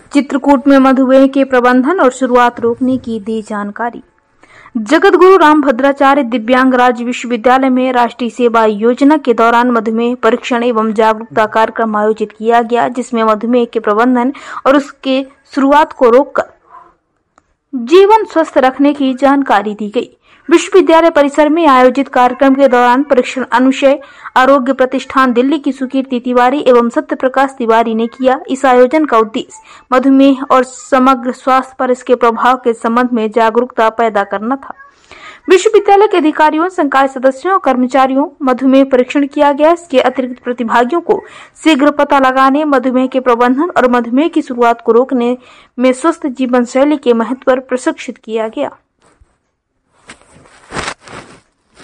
चित्रकूट में मधुमेह के प्रबंधन और शुरुआत रोकने की दी जानकारी। जगत गुरु रामभद्राचार्य दिव्यांग राज्य विश्वविद्यालय में राष्ट्रीय सेवा योजना के दौरान मधुमेह परीक्षण एवं जागरूकता कार्यक्रम आयोजित किया गया, जिसमें मधुमेह के प्रबंधन और उसके शुरुआत को रोककर जीवन स्वस्थ रखने की जानकारी दी गई। विश्वविद्यालय परिसर में आयोजित कार्यक्रम के दौरान परीक्षण अनुशय आरोग्य प्रतिष्ठान दिल्ली की सुकीर्ति तिवारी एवं सत्य प्रकाश तिवारी ने किया। इस आयोजन का उद्देश्य मधुमेह और समग्र स्वास्थ्य पर इसके प्रभाव के संबंध में जागरूकता पैदा करना था। विश्वविद्यालय के अधिकारियों, संकाय सदस्यों और कर्मचारियों मधुमेह परीक्षण किया गया। इसके अतिरिक्त प्रतिभागियों को शीघ्र पता लगाने, मधुमेह के प्रबंधन और मधुमेह की शुरुआत को रोकने में स्वस्थ जीवन शैली के महत्व पर प्रशिक्षित किया गया।